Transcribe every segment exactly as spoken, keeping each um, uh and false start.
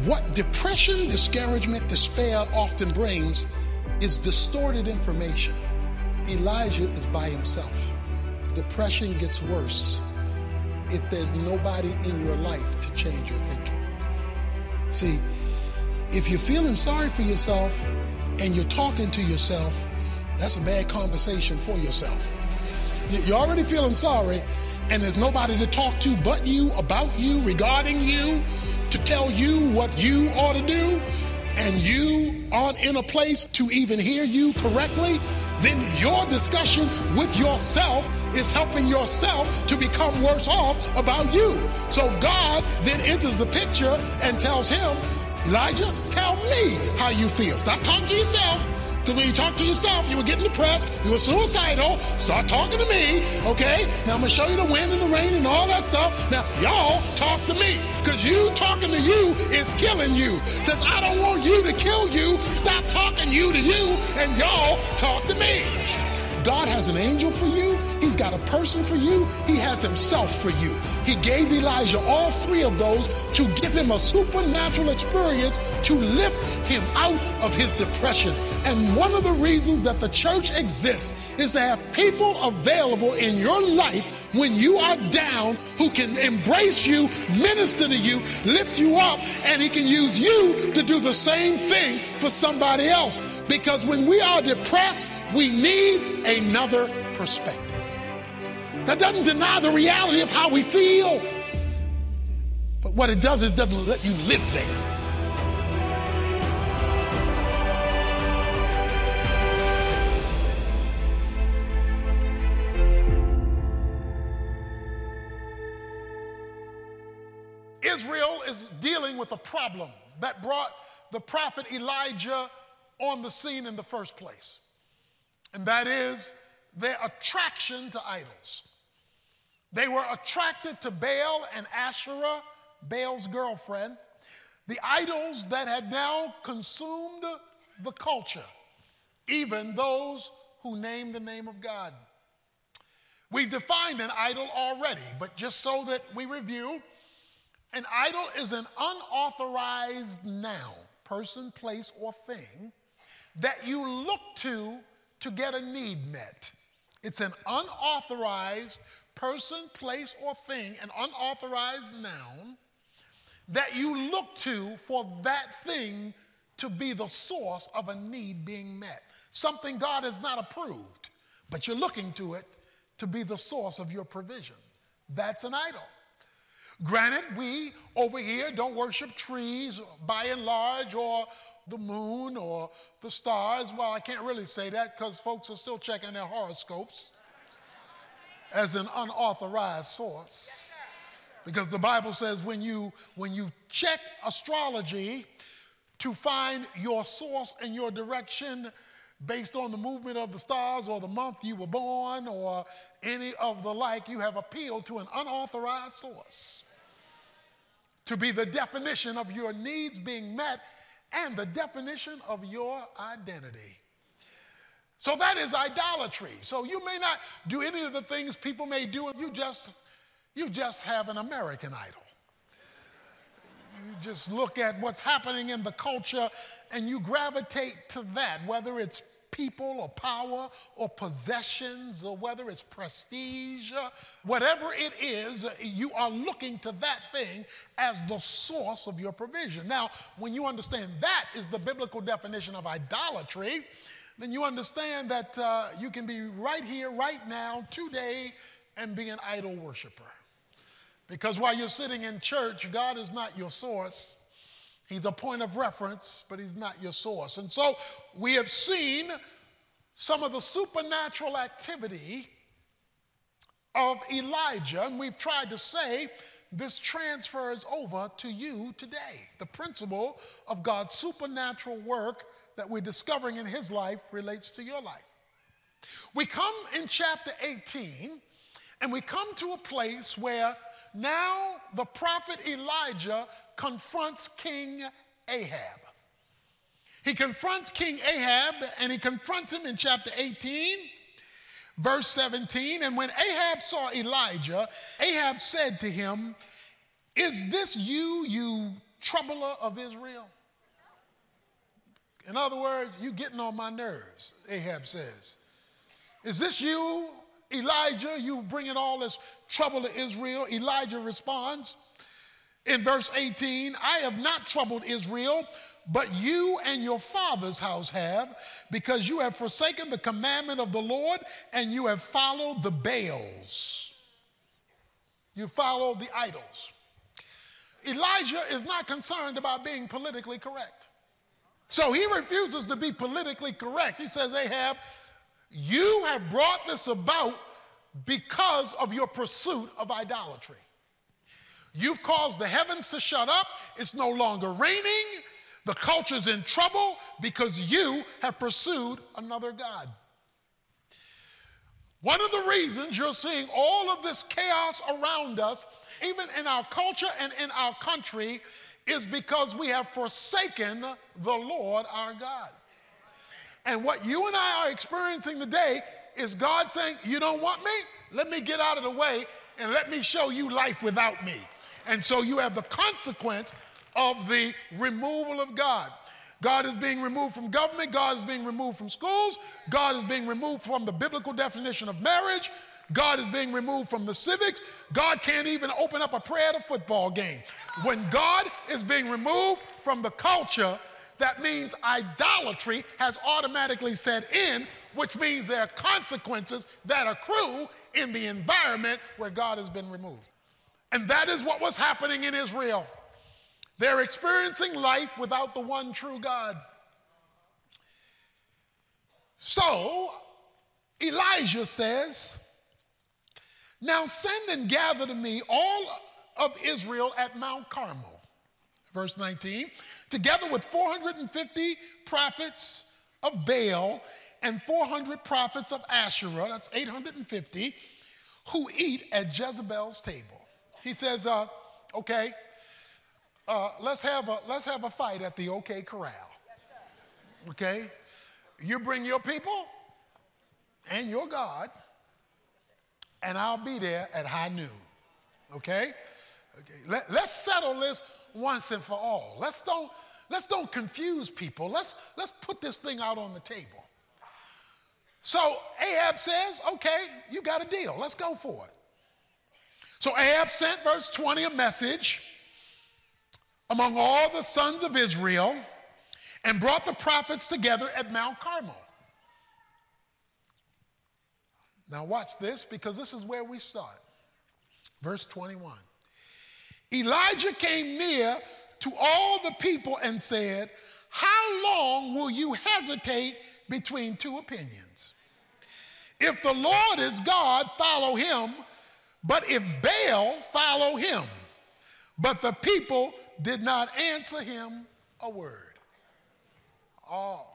What depression, discouragement, despair often brings is distorted information. Elijah is by himself. Depression gets worse if there's nobody in your life to change your thinking. See, if you're feeling sorry for yourself and you're talking to yourself, that's a bad conversation for yourself. You're already feeling sorry and there's nobody to talk to but you, about you, regarding you, to tell you what you ought to do, and you aren't in a place to even hear you correctly, then your discussion with yourself is helping yourself to become worse off about you. So God then enters the picture and tells him, Elijah, tell me how you feel. Stop talking to yourself. Because when you talk to yourself, you were getting depressed, you were suicidal. Start talking to me, okay? Now I'm going to show you the wind and the rain and all that stuff. Now, y'all talk to me. Because you talking to you is killing you. Says, I don't want you to kill you. Stop talking you to you, and y'all talk to me. God has an angel for you. He's got a person for you. He has himself for you. He gave Elijah all three of those to give him a supernatural experience to lift him out of his depression. And one of the reasons that the church exists is to have people available in your life when you are down who can embrace you, minister to you, lift you up, and he can use you to do the same thing for somebody else. Because when we are depressed, we need another perspective. That doesn't deny the reality of how we feel. But what it does is it doesn't let you live there. Israel is dealing with a problem that brought the prophet Elijah on the scene in the first place. And that is their attraction to idols. They were attracted to Baal and Asherah, Baal's girlfriend, the idols that had now consumed the culture, even those who named the name of God. We've defined an idol already, but just so that we review, an idol is an unauthorized noun, person, place, or thing that you look to to get a need met. It's an unauthorized person, place, or thing, an unauthorized noun that you look to for that thing to be the source of a need being met. Something God has not approved, but you're looking to it to be the source of your provision. That's an idol. Granted, we over here don't worship trees by and large, or the moon, or the stars. Well, I can't really say that because folks are still checking their horoscopes as an unauthorized source. Because the Bible says when you, when you check astrology to find your source and your direction based on the movement of the stars or the month you were born or any of the like, you have appealed to an unauthorized source to be the definition of your needs being met and the definition of your identity. So that is idolatry. So you may not do any of the things people may do. You just, you just have an American idol. You just look at what's happening in the culture and you gravitate to that, whether it's people or power or possessions or whether it's prestige, whatever it is, you are looking to that thing as the source of your provision. Now, when you understand that is the biblical definition of idolatry, then you understand that uh, you can be right here, right now, today, and be an idol worshiper. Because while you're sitting in church, God is not your source. He's a point of reference, but he's not your source. And so we have seen some of the supernatural activity of Elijah, and we've tried to say this transfers over to you today. The principle of God's supernatural work that we're discovering in his life relates to your life. We come in chapter eighteen, and we come to a place where now the prophet Elijah confronts King Ahab. He confronts King Ahab, and he confronts him in chapter eighteen, verse seventeen. And when Ahab saw Elijah, Ahab said to him, "Is this you, you troubler of Israel? In other words, you getting on my nerves, Ahab says. Is this you, Elijah? You bringing all this trouble to Israel? Elijah responds in verse eighteen, I have not troubled Israel, but you and your father's house have, because you have forsaken the commandment of the Lord and you have followed the Baals. You follow the idols. Elijah is not concerned about being politically correct. So he refuses to be politically correct. He says, Ahab, you have brought this about because of your pursuit of idolatry. You've caused the heavens to shut up. It's no longer raining. The culture's in trouble because you have pursued another god. One of the reasons you're seeing all of this chaos around us, even in our culture and in our country, is because we have forsaken the Lord our God. And what you and I are experiencing today is God saying, you don't want me? Let me get out of the way and let me show you life without me. And so you have the consequence of the removal of God. God is being removed from government. God is being removed from schools. God is being removed from the biblical definition of marriage. God is being removed from the civics. God can't even open up a prayer at a football game. When God is being removed from the culture, that means idolatry has automatically set in, which means there are consequences that accrue in the environment where God has been removed. And that is what was happening in Israel. They're experiencing life without the one true God. So Elijah says, now send and gather to me all of Israel at Mount Carmel. Verse nineteen, together with four hundred fifty prophets of Baal and four hundred prophets of Asherah, that's eight hundred fifty, who eat at Jezebel's table. He says, uh, okay, uh, let's have a let's have a fight at the OK Corral. Okay, you bring your people and your God, and I'll be there at high noon. Okay, okay. Let, let's settle this once and for all. Let's don't let's don't confuse people. Let's let's put this thing out on the table. So Ahab says, okay, you got a deal. Let's go for it. So Ahab sent, verse twenty, a message among all the sons of Israel and brought the prophets together at Mount Carmel. Now watch this, because this is where we start. Verse twenty-one. Elijah came near to all the people and said, how long will you hesitate between two opinions? If the Lord is God, follow him. But if Baal, follow him. But the people did not answer him a word. Oh.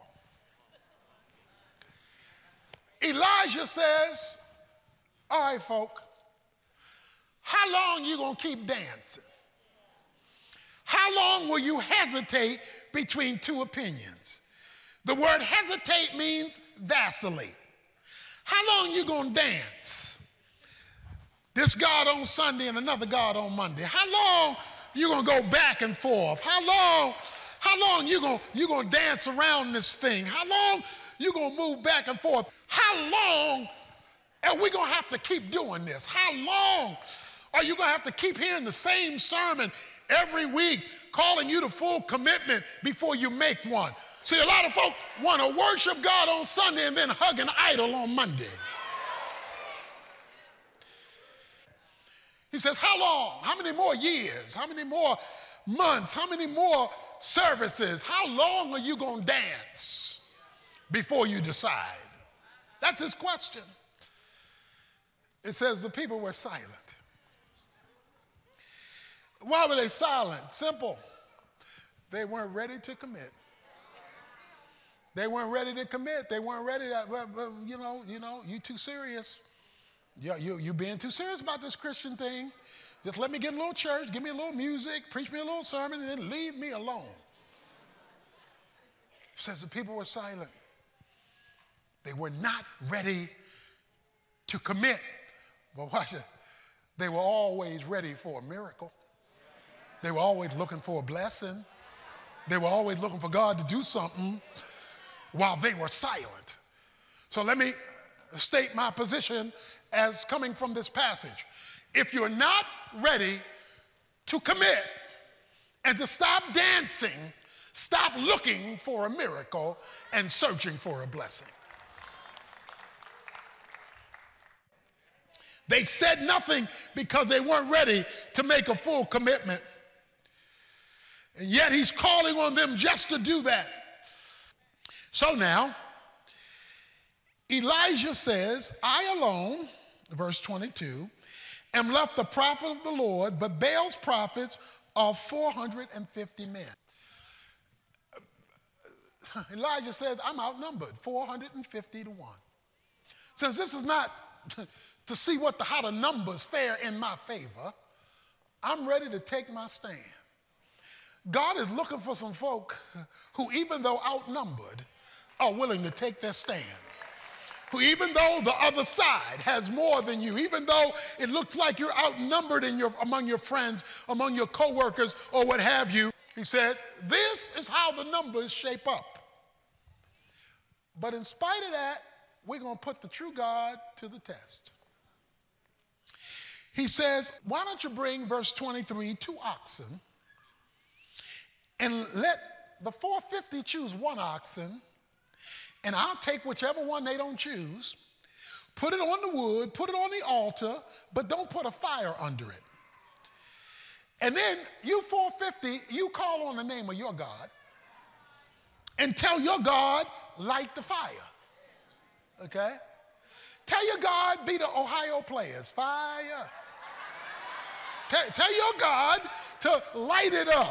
Elijah says, all right, folk, how long you gonna keep dancing? How long will you hesitate between two opinions? The word hesitate means vacillate. How long you gonna dance? This God on Sunday and another God on Monday. How long you gonna go back and forth? How long, how long you gonna you gonna dance around this thing? How long you gonna move back and forth? How long are we gonna have to keep doing this? How long are you gonna have to keep hearing the same sermon every week, calling you to full commitment before you make one? See, a lot of folk want to worship God on Sunday and then hug an idol on Monday. He says, how long? How many more years? How many more months? How many more services? How long are you going to dance before you decide? That's his question. It says the people were silent. Why were they silent? Simple. They weren't ready to commit. They weren't ready to commit. They weren't ready to, well, well, you know, you know, you too serious. You, you, you being too serious about this Christian thing. Just let me get a little church, give me a little music, preach me a little sermon, and then leave me alone. It says the people were silent. They were not ready to commit. But watch it. They were always ready for a miracle. They were always looking for a blessing. They were always looking for God to do something while they were silent. So let me state my position as coming from this passage. If you're not ready to commit and to stop dancing, stop looking for a miracle and searching for a blessing. They said nothing because they weren't ready to make a full commitment. And yet he's calling on them just to do that. So now, Elijah says, I alone, verse twenty-two, am left the prophet of the Lord, but Baal's prophets are four hundred fifty men. Elijah says, I'm outnumbered, four hundred fifty to one. Since this is not to see what the, how the numbers fare in my favor, I'm ready to take my stand. God is looking for some folk who, even though outnumbered, are willing to take their stand. Who, even though the other side has more than you, even though it looks like you're outnumbered in your, among your friends, among your coworkers, or what have you, he said, this is how the numbers shape up. But in spite of that, we're going to put the true God to the test. He says, why don't you bring, verse twenty-three, two oxen, and let the four hundred fifty choose one oxen, and I'll take whichever one they don't choose, put it on the wood, put it on the altar, but don't put a fire under it. And then you four hundred fifty, you call on the name of your God and tell your God, light the fire. Okay? Tell your God, be the Ohio players, fire. Tell, tell your God to light it up.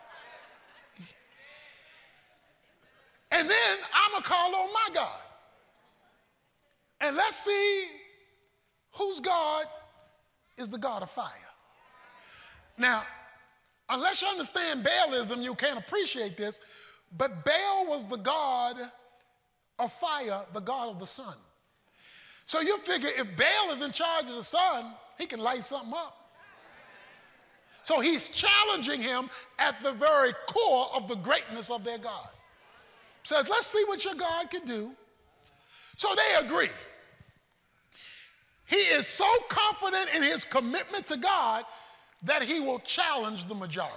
And then I'm going to call on my God. And let's see whose God is the God of fire. Now, unless you understand Baalism, you can't appreciate this, but Baal was the God of fire, the God of the sun. So you figure if Baal is in charge of the sun, he can light something up. So he's challenging him at the very core of the greatness of their God. Says, let's see what your God can do. So they agree. He is so confident in his commitment to God that he will challenge the majority.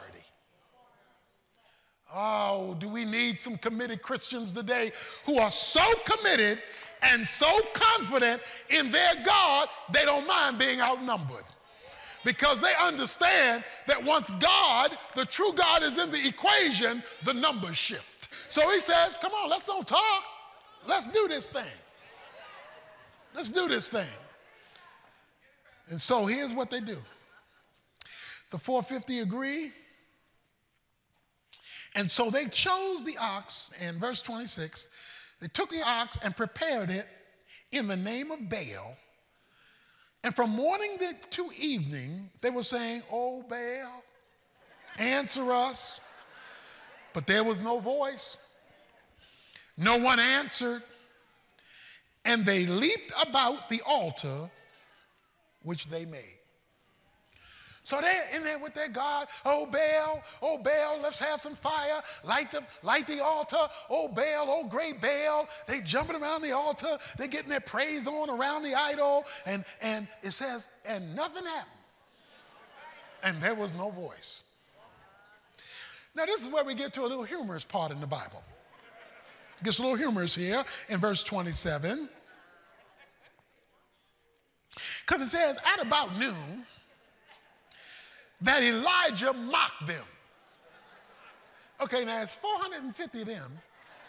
Oh, do we need some committed Christians today who are so committed and so confident in their God, they don't mind being outnumbered. Because they understand that once God, the true God, is in the equation, the numbers shift. So he says, come on, let's don't talk. Let's do this thing. Let's do this thing. And so here's what they do. The four hundred fifty agree. And so they chose the ox, in verse twenty-six, they took the ox and prepared it in the name of Baal. And from morning to evening, they were saying, oh, Baal, answer us. But there was no voice. No one answered. And they leaped about the altar which they made. So they're in there with their God. Oh, Baal, oh, Baal, let's have some fire. Light the, light the altar. Oh, Baal, oh, great Baal. They jumping around the altar. They're getting their praise on around the idol. And, and it says, and nothing happened. And there was no voice. Now, this is where we get to a little humorous part in the Bible. It gets a little humorous here in verse twenty-seven. Because it says, at about noon, that Elijah mocked them. Okay, now it's four hundred fifty of them.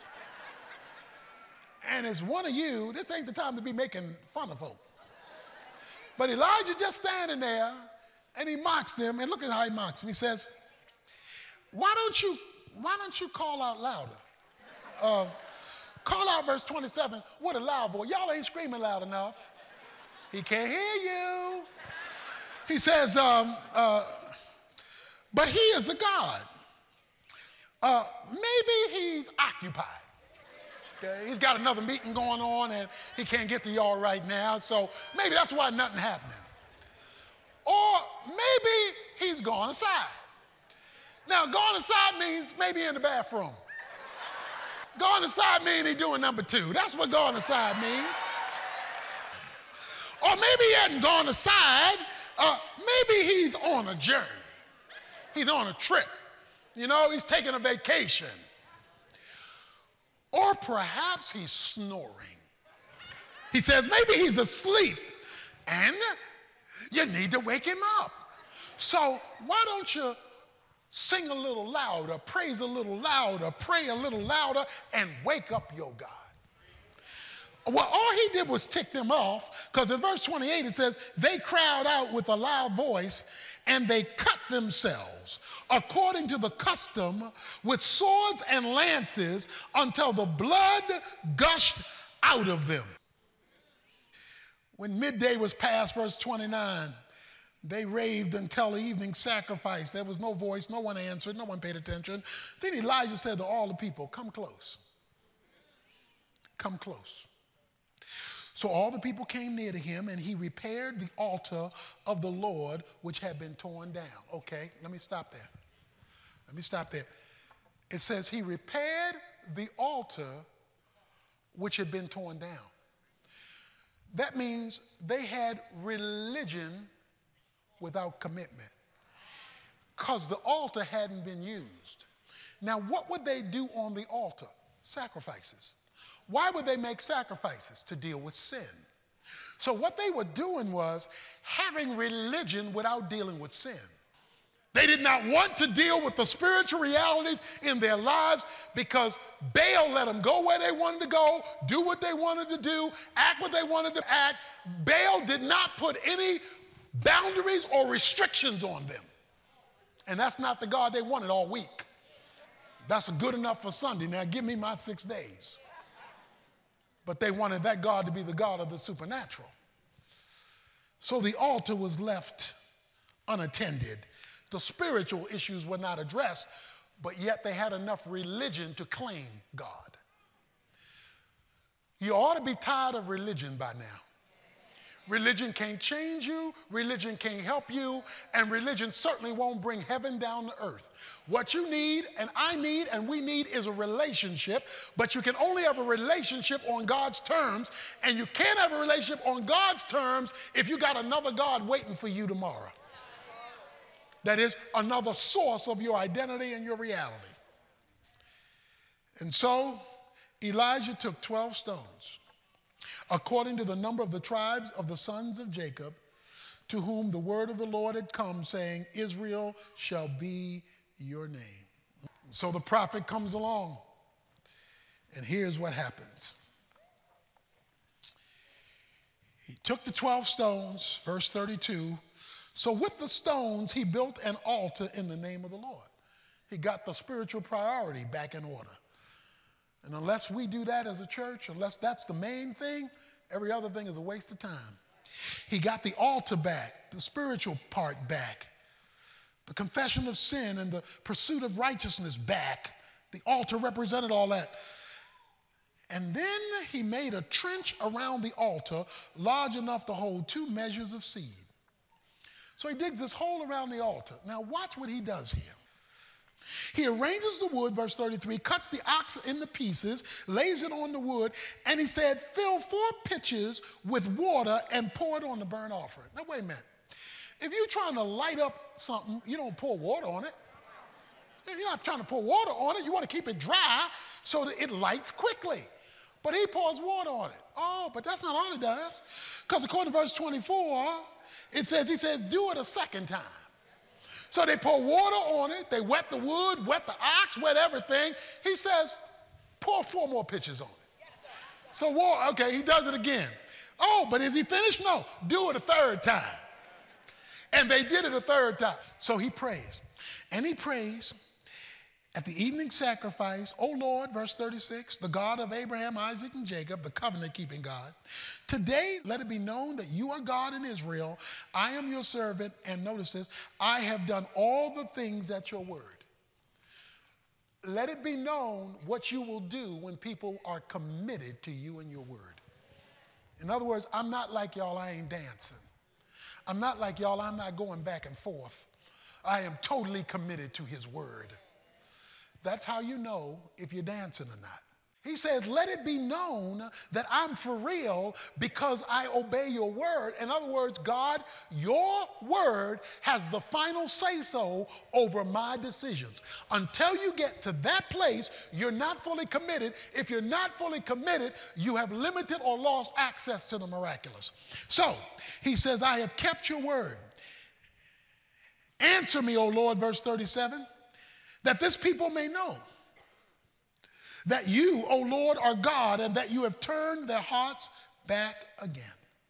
And it's one of you. This ain't the time to be making fun of folk. But Elijah just standing there, and he mocks them. And look at how he mocks them. He says, why don't you, why don't you call out louder? Uh, call out verse twenty-seven with a loud voice. Y'all ain't screaming loud enough. He can't hear you. He says, um, uh, but he is a God. Uh, maybe he's occupied. Okay? He's got another meeting going on and he can't get to y'all right now, so maybe that's why nothing happening. Or maybe he's gone aside. Now, going aside means maybe in the bathroom. Going aside means he doing number two. That's what going aside means. Or maybe he hadn't gone aside. Uh, maybe he's on a journey. He's on a trip. You know, he's taking a vacation. Or perhaps he's snoring. He says maybe he's asleep and you need to wake him up. So why don't you sing a little louder, praise a little louder, pray a little louder, and wake up your God. Well, all he did was tick them off, because in verse twenty-eight it says, they cried out with a loud voice, and they cut themselves, according to the custom, with swords and lances, until the blood gushed out of them. When midday was past, verse twenty-nine, they raved until the evening sacrifice. There was no voice, no one answered, no one paid attention. Then Elijah said to all the people, come close. Come close. So all the people came near to him, and he repaired the altar of the Lord, which had been torn down. Okay, let me stop there. Let me stop there. It says he repaired the altar which had been torn down. That means they had religion without commitment, because the altar hadn't been used. Now, what would they do on the altar? Sacrifices. Why would they make sacrifices? To deal with sin. So what they were doing was having religion without dealing with sin. They did not want to deal with the spiritual realities in their lives, because Baal let them go where they wanted to go, do what they wanted to do, act what they wanted to act. Baal did not put any boundaries or restrictions on them. And that's not the God they wanted all week. That's good enough for Sunday. Now give me my six days. But they wanted that God to be the God of the supernatural. So the altar was left unattended. The spiritual issues were not addressed, but yet they had enough religion to claim God. You ought to be tired of religion by now. Religion can't change you, religion can't help you, and religion certainly won't bring heaven down to earth. What you need, and I need, and we need is a relationship, but you can only have a relationship on God's terms, and you can't have a relationship on God's terms if you got another God waiting for you tomorrow. That is another source of your identity and your reality. And so Elijah took twelve stones, according to the number of the tribes of the sons of Jacob, to whom the word of the Lord had come, saying, Israel shall be your name. So the prophet comes along, and here's what happens. He took the twelve stones, verse thirty-two. So with the stones, he built an altar in the name of the Lord. He got the spiritual priority back in order. And unless we do that as a church, unless that's the main thing, every other thing is a waste of time. He got the altar back, the spiritual part back, the confession of sin and the pursuit of righteousness back. The altar represented all that. And then he made a trench around the altar large enough to hold two measures of seed. So he digs this hole around the altar. Now watch what he does here. He arranges the wood, verse thirty-three, cuts the ox into pieces, lays it on the wood, and he said, fill four pitchers with water and pour it on the burnt offering. Now wait a minute. If you're trying to light up something, you don't pour water on it. You're not trying to pour water on it. You want to keep it dry so that it lights quickly. But he pours water on it. Oh, but that's not all he does. Because according to verse twenty-four, it says, he says, do it a second time. So they pour water on it. They wet the wood, wet the ox, wet everything. He says, pour four more pitchers on it. So, okay, he does it again. Oh, but is he finished? No. Do it a third time. And they did it a third time. So he prays. And he prays at the evening sacrifice, O Lord, verse thirty-six, the God of Abraham, Isaac, and Jacob, the covenant-keeping God, today let it be known that you are God in Israel. I am your servant, and notice this, I have done all the things at your word. Let it be known what you will do when people are committed to you and your word. In other words, I'm not like y'all, I ain't dancing. I'm not like y'all, I'm not going back and forth. I am totally committed to his word. That's how you know if you're dancing or not. He says, let it be known that I'm for real because I obey your word. In other words, God, your word has the final say-so over my decisions. Until you get to that place, you're not fully committed. If you're not fully committed, you have limited or lost access to the miraculous. So he says, I have kept your word. Answer me, O Lord, verse thirty-seven, that this people may know that you, O Lord, are God, and that you have turned their hearts back again.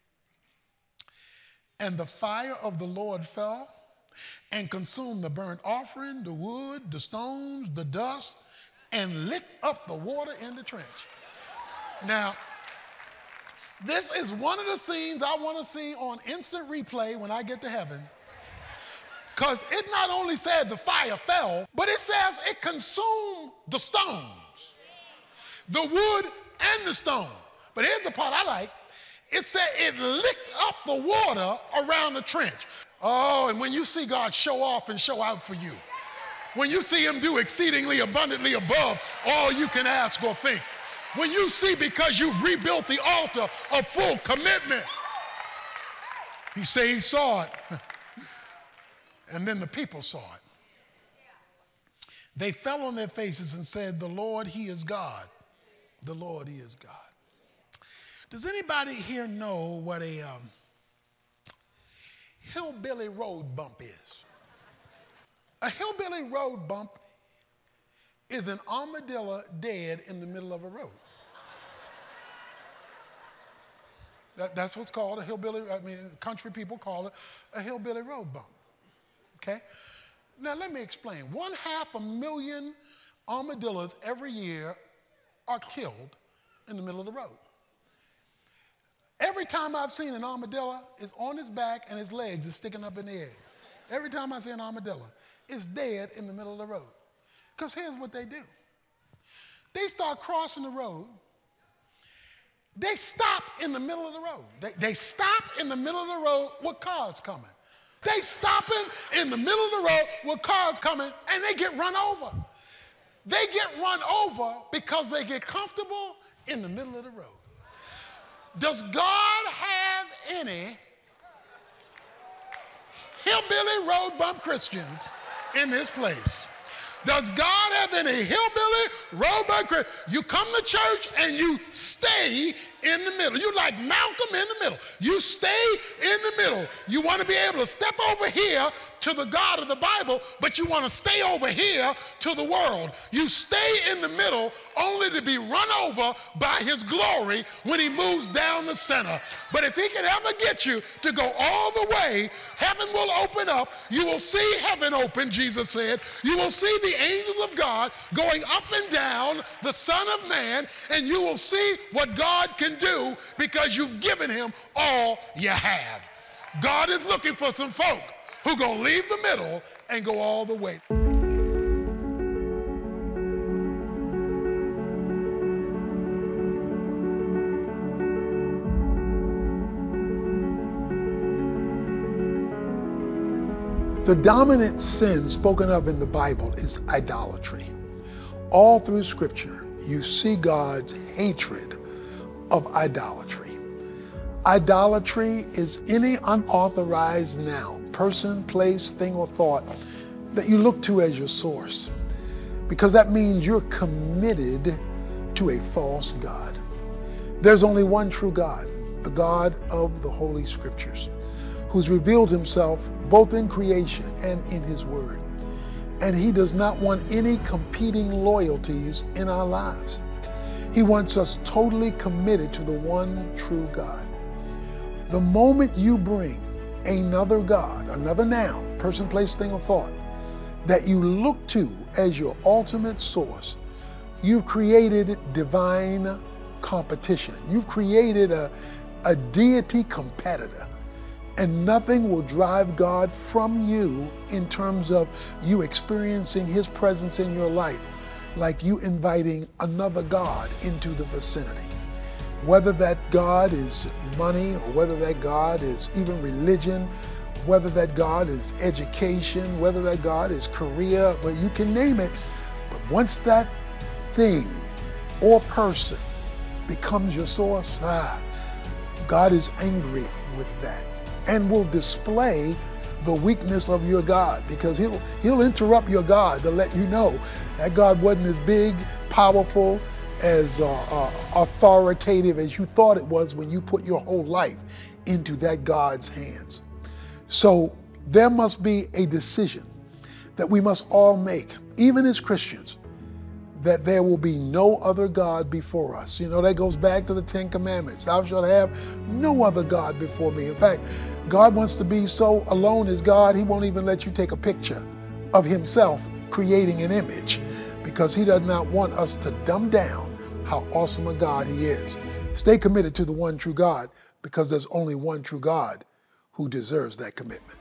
And the fire of the Lord fell and consumed the burnt offering, the wood, the stones, the dust, and licked up the water in the trench. Now, this is one of the scenes I want to see on instant replay when I get to heaven. Because it not only said the fire fell, but it says it consumed the stones, the wood and the stone. But here's the part I like. It said it licked up the water around the trench. Oh, and when you see God show off and show out for you, when you see him do exceedingly abundantly above all you can ask or think, when you see because you've rebuilt the altar of full commitment, he said he saw it. And then the people saw it. They fell on their faces and said, the Lord, he is God. The Lord, he is God. Does anybody here know what a um, hillbilly road bump is? A hillbilly road bump is an armadillo dead in the middle of a road. That, that's what's called a hillbilly, I mean, country people call it a hillbilly road bump. Okay? Now let me explain. One half a million armadillos every year are killed in the middle of the road. Every time I've seen an armadillo, it's on its back and its legs are sticking up in the air. Every time I see an armadillo, it's dead in the middle of the road. Because here's what they do. They start crossing the road. They stop in the middle of the road. They, they stop in the middle of the road with cars coming. They stopping in the middle of the road with cars coming and they get run over. They get run over because they get comfortable in the middle of the road. Does God have any hillbilly road bump Christians in this place? Does God have any hillbilly road bump Christians? You come to church and you stay in the middle. You like Malcolm in the middle. You stay in the middle. You want to be able to step over here to the God of the Bible, but you want to stay over here to the world. You stay in the middle only to be run over by his glory when he moves down the center. But if he can ever get you to go all the way, heaven will open up. You will see heaven open, Jesus said. You will see the angels of God going up and down the Son of Man, and you will see what God can do because you've given him all you have. God is looking for some folk who gonna leave the middle and go all the way. The dominant sin spoken of in the Bible is idolatry. All through Scripture, you see God's hatred of idolatry. Idolatry is any unauthorized noun, person, place, thing, or thought that you look to as your source, because that means you're committed to a false God. There's only one true God, the God of the Holy Scriptures, who's revealed himself both in creation and in his word. And he does not want any competing loyalties in our lives. He wants us totally committed to the one true God. The moment you bring another God, another noun, person, place, thing, or thought, that you look to as your ultimate source, you've created divine competition. You've created a, a deity competitor. And nothing will drive God from you in terms of you experiencing his presence in your life like you inviting another God into the vicinity. Whether that God is money or whether that God is even religion, whether that God is education, whether that God is career, but you can name it. But once that thing or person becomes your source, ah, God is angry with that and will display the weakness of your God, because he'll he'll interrupt your God to let you know that God wasn't as big, powerful, as uh, uh, authoritative as you thought it was when you put your whole life into that God's hands. So there must be a decision that we must all make, even as Christians, that there will be no other God before us. You know, that goes back to the Ten Commandments. Thou shalt have no other God before me. In fact, God wants to be so alone as God, he won't even let you take a picture of himself creating an image, because he does not want us to dumb down how awesome a God he is. Stay committed to the one true God, because there's only one true God who deserves that commitment.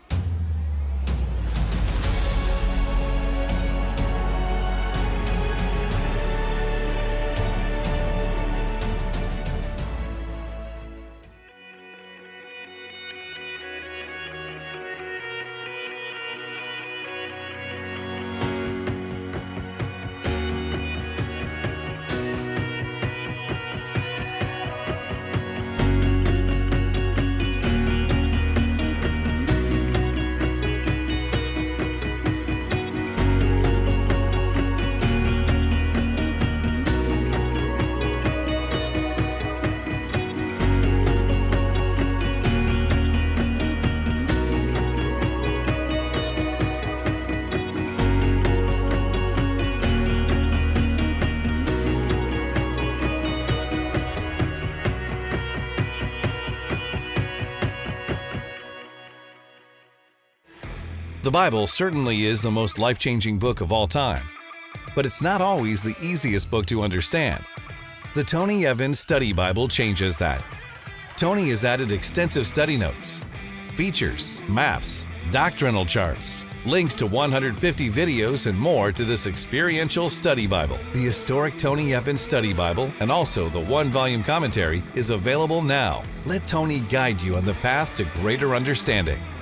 The Bible certainly is the most life-changing book of all time, but it's not always the easiest book to understand. The Tony Evans Study Bible changes that. Tony has added extensive study notes, features, maps, doctrinal charts, links to one hundred fifty videos, and more to this experiential study Bible. The historic Tony Evans Study Bible and also the one-volume commentary is available now. Let Tony guide you on the path to greater understanding.